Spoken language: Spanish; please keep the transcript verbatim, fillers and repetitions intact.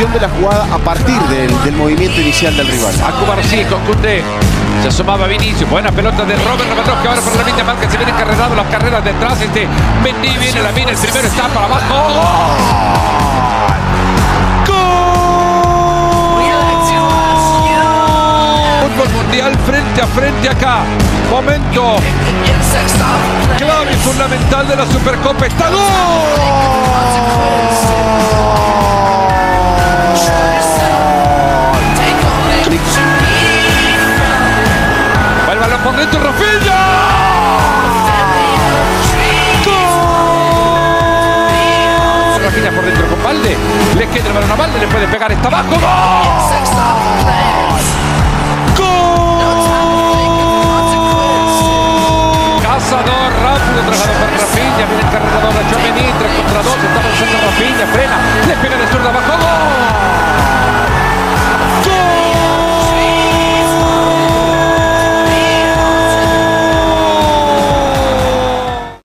construcción de la jugada a partir del, del movimiento inicial del rival. A Cubarsí con Koundé. Se asomaba Vinicius. Buena pelota de Robert Lewandowski. Ahora por la línea marca. Se vienen carregados las carreras detrás. Este Mendy viene la mina. El primero está para abajo. ¡Gol! Fútbol mundial frente a frente acá. Momento clave y fundamental de la Supercopa. ¡Está gol! Va el balón por dentro, Rafinha. ¡Gol! Rafinha por dentro con Valde. Le queda el balón a Valde, le puede pegar, está abajo. ¡Gol! Cazador rápido, tragado por Rafinha. Viene el cargador de Tchouaméni, tres contra dos. Está avanzando Rafinha, frena. Le pega de zurda abajo. ¡Gol!